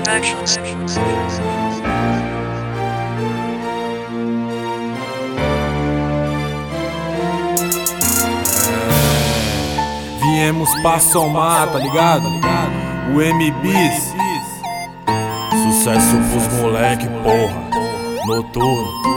Productions. Viemos pra somar, tá ligado? O MBs. Sucesso pros moleque, porra. Noturno.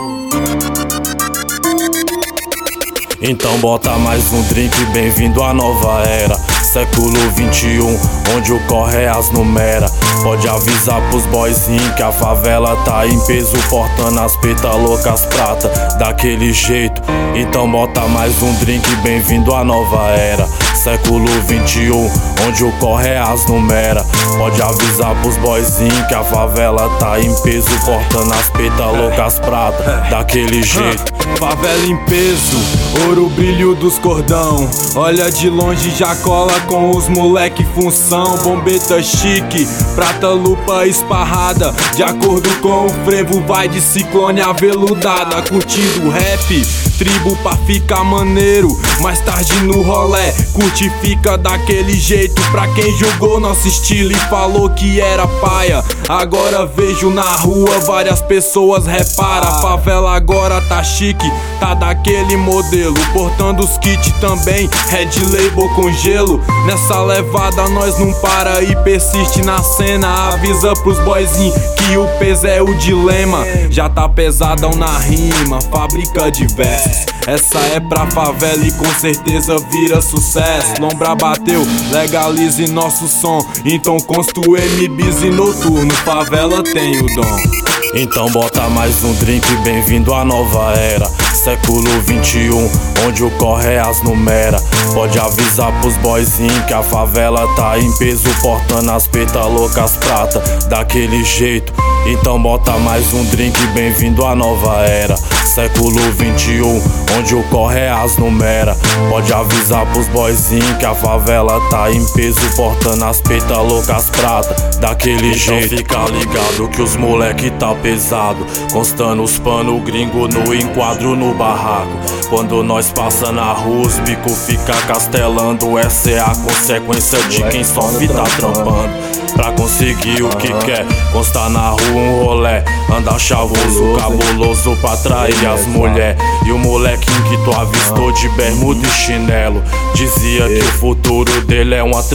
Então bota mais um drink, bem-vindo à nova era. Século 21, onde o corre é as numera. Pode avisar pros boyzinhos que a favela tá em peso, portando as peitas loucas prata, daquele jeito. Então bota mais um drink, bem-vindo à nova era. Século 21, onde o corre é as numera. Pode avisar pros boyzinhos que a favela tá em peso, portando as peitas loucas prata, daquele jeito. Favela em peso, ouro brilho dos cordão. Olha de longe já cola com os moleque função. Bombeta chique, prata lupa esparrada. De acordo com o frevo vai de ciclone aveludada. Curtindo rap, tribo pra ficar maneiro. Mais tarde no rolé, curte fica daquele jeito. Pra quem julgou nosso estilo e falou que era paia, agora vejo na rua várias pessoas repara. A favela agora tá chique, tá daquele modelo, portando os kits também, Red Label com gelo. Nessa levada nós não para e persiste na cena. Avisa pros boyzinhos que o peso é o dilema. Já tá pesadão na rima, fábrica de versos. Essa é pra favela e com certeza vira sucesso. Lombra bateu, legalize nosso som. Então consta o MBs e noturno, favela tem o dom. Então bota mais um drink, bem-vindo à nova era. Século 21, onde o corre é as numera. Pode avisar pros boyzinhos que a favela tá em peso, portando as peitas loucas prata, daquele jeito. Então bota mais um drink, bem-vindo à nova era. Século 21, onde o corre é as numera. Pode avisar pros boyzinhos que a favela tá em peso, portando as peitas loucas prata, daquele jeito. Fica ligado que os moleque tá pesado, constando os pano gringo no enquadro no barraco. Quando nós passa na rua os bico fica castelando. Essa é a consequência de quem sofre tá trampando pra conseguir o que quer. Constar na rua um rolé, andar chavoso, cabuloso pra atrair as mulher. E o molequinho que tu avistou de bermuda e chinelo dizia que o futuro dele é uma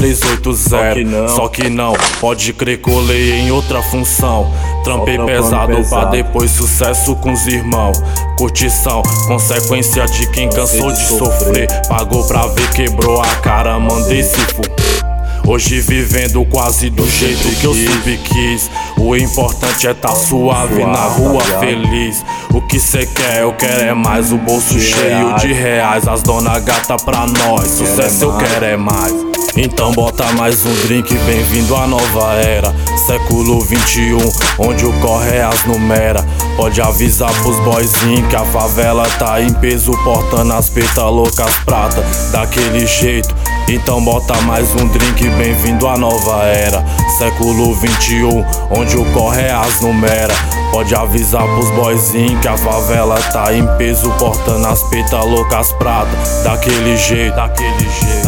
380. Só que não, pode crer, colei em outra função. Trampei pesado pra depois sucesso com os irmãos. Curtição, consequência de quem cansou de sofrer. Pagou pra ver, quebrou a cara, mandei se for. Hoje vivendo quase do jeito que eu sempre quis. O importante é tá suave na rua feliz. O que cê quer, eu quero é mais. O bolso cheio de reais, as dona gata pra nós. Sucesso eu quero é mais. Então bota mais um drink, bem-vindo à nova era. Século 21, onde o corre é as numera. Pode avisar pros boyzinhos que a favela tá em peso, portando as peitas loucas prata, daquele jeito. Então bota mais um drink, bem-vindo à nova era. Século 21, onde o corre é as numera. Pode avisar pros boyzinhos que a favela tá em peso, portando as peitas loucas prata, daquele jeito, daquele jeito.